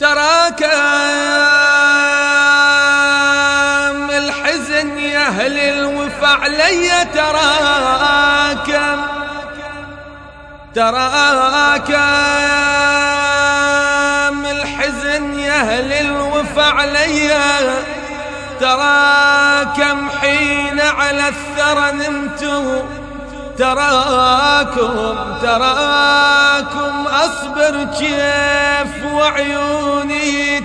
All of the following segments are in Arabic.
تراكم الحزن يا أهل الوفا علي تراكم الحزن يا أهل الوفا علي تراكم حين على الثرى نمتم تراكم أصبر كيف وعيوني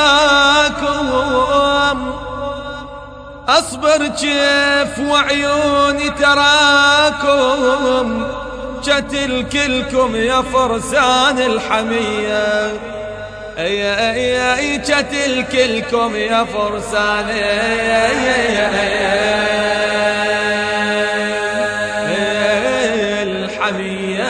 أصبر كيف وعيوني تراكم قتل كلكم يا فرسان الحمية اي قتل كلكم يا فرسان الحمية.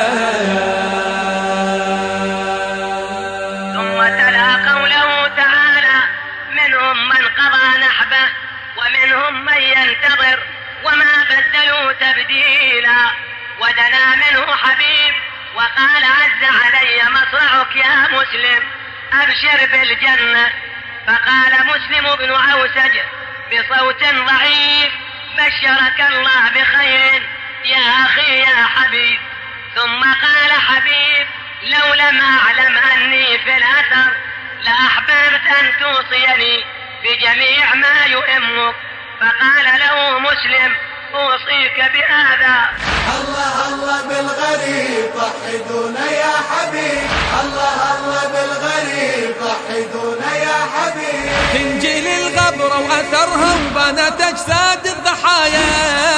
ثم تلا قوله تعالى منهم من قضى نحبه ومنهم من ينتظر وما بدلوا تبديلا. ودنا منه حبيب وقال عز علي مصرعك يا مسلم أبشر بالجنة. فقال مسلم بن عوسج بصوت ضعيف بشرك الله بخير يا أخي يا حبيب. ثم قال حبيب لو لم أعلم أني في الأثر لأحببت أن توصيني بجميع ما يهمك. فقال له مسلم أوصيك بهذا. الله الله بالغريب ضحدونا يا حبيب. الله الله بالغريب ضحدونا يا حبيب. تنجي للغبرة وأثرها وبنت أجساد الضحايا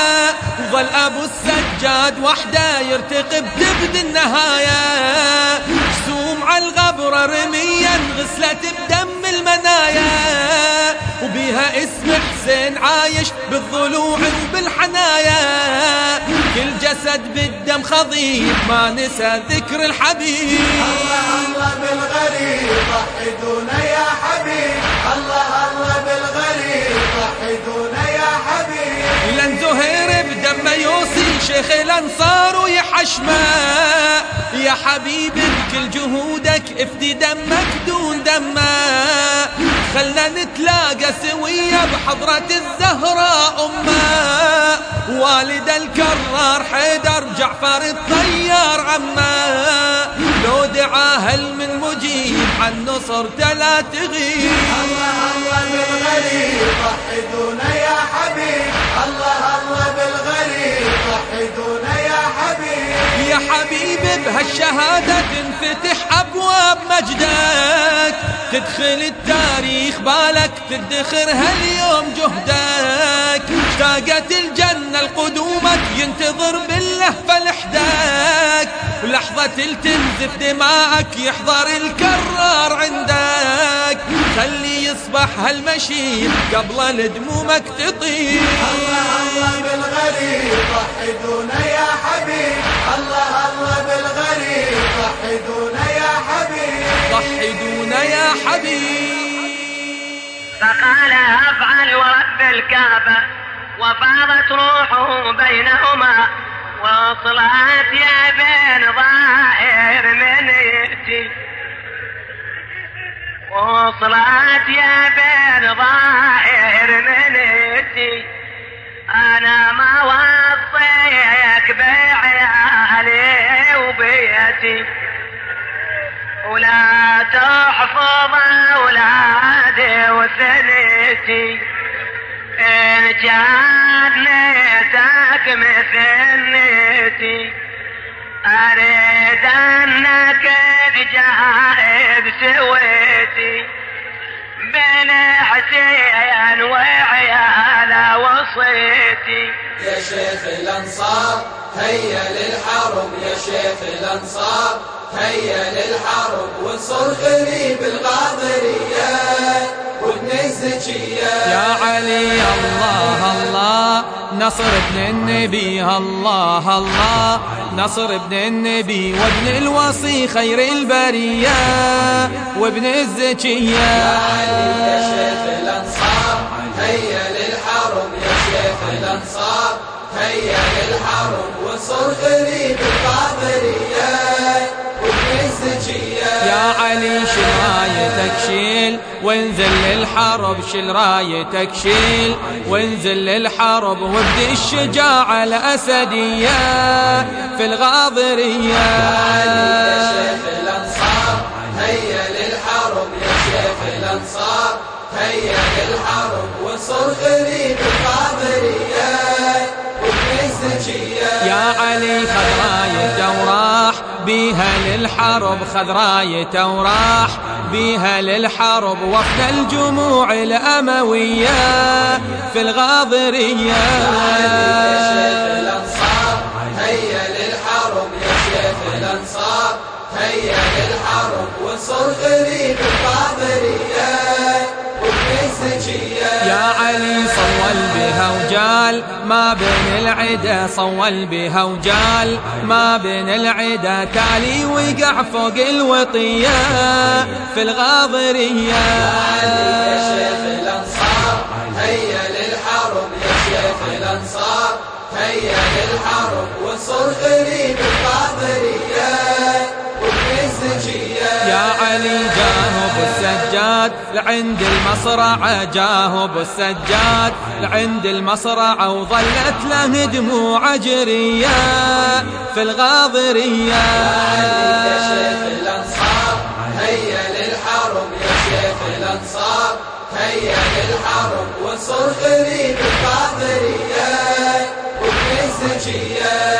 وظل أبو السجاد وحده يرتقب تبدي النهاية. جسوم على الغبرة رميا غسلت بدم المنايا وبيها اسم حسين عايش بالضلوع وبالحنايا. كل جسد بالدم خضيب ما نسى ذكر الحبيب. الله الله بالغريب ضحدونا يا حبيب. الله الله بالغريب ضحدونا يا حبيب. لن زهير بدم يوصي شيخ الأنصار ويحشمه يا حبيبي بكل جهودك افدي دمك دون دمه. خلنا نتلاقى سوية بحضرة الزهراء أمه والد الكرار حيدر جعفر الطيار عمه. لو دعاه من مجيب عن نصر لا تغيب. الله الله بالغريب ضحدونا يا حبيب. الله الله بالغريب ضحدونا يا حبيب. يا حبيبي بهالشهادة تنفتح أبواب مجدك تدخل التاريخ بالك تدخر هاليوم جهدك. اشتاقت الجنة لقدومك ينتظر باللهفة لحدك ولحظة تنزف دماءك يحضر الكرار عندك. خلي يصبح هالمشيب قبل لدمومك تطير. الله الله بالغريب ضحدونا يا حبيب. الله الله بالغريب ضحدونا يا حبيب. ضحدونا يا حبيب. فقال أفعل ورب الكعبة وفاضت روحه بينهما وصلت يا بين ظاهر من يأتي. وصلت يا بين ظاهر من يأتي. أنا ما وصيك بعيالي وبيتي ولا تحفظ أولادي وثنيتي. إن كان نيتك مثل نيتي أريد أنك تجاهد سويتي بين حسين وعيال وصيتي. يا شيخ الأنصار هيا للحرب. يا شيخ الأنصار هيا للحرب وانصر غريب الغاضرية وابن الزكية. يا علي الله الله نصر ابن النبي. الله الله نصر ابن النبي وابن الوصي خير البرية وابن الزكية. يا علي يا شيخ الأنصار هيا للحرب. يا شيخ الأنصار هيا للحرب وانصر غريب الغاضرية وابن الزكية. يا علي شل رايتك شيل وانزل للحرب، شل رايتك شيل وانزل للحرب، وابدي الشجاعة الأسدية في الغاضرية. يا علي يا شيخ الأنصار هيا للحرب، يا شيخ الأنصار هيا للحرب، وانصر غريب الغاضرية وابن الزكية. يا علي خذ رايته وراح بيها للحرب، خذ رايته وراح بيها للحرب، وفد الجموع الأموية في الغاضرية. يا شيخ الأنصار هيا للحرب، يا شيخ الأنصار هيا للحرب، وانصر غريب الغاضرية وابن الزكية. يا علي صول بها وجال ما بين العدا، صول بها وجال ما بين العدا، تالي وقع فوق الوطية في الغاضرية. يا شيخ الأنصار هيا للحرب، يا شيخ الأنصار هيا للحرب، وانصر غريب الغاضرية وابن الزكية. يا علي جاه ابو السجاد لعند المصرعة، جاه ابو السجاد لعند المصرعة، وظلت له دموع جرية في الغاضرية. يا شيخ الأنصار هيا للحرب، يا شيخ الأنصار هيا للحرب، وانصر غريب الغاضرية وابن الزكية.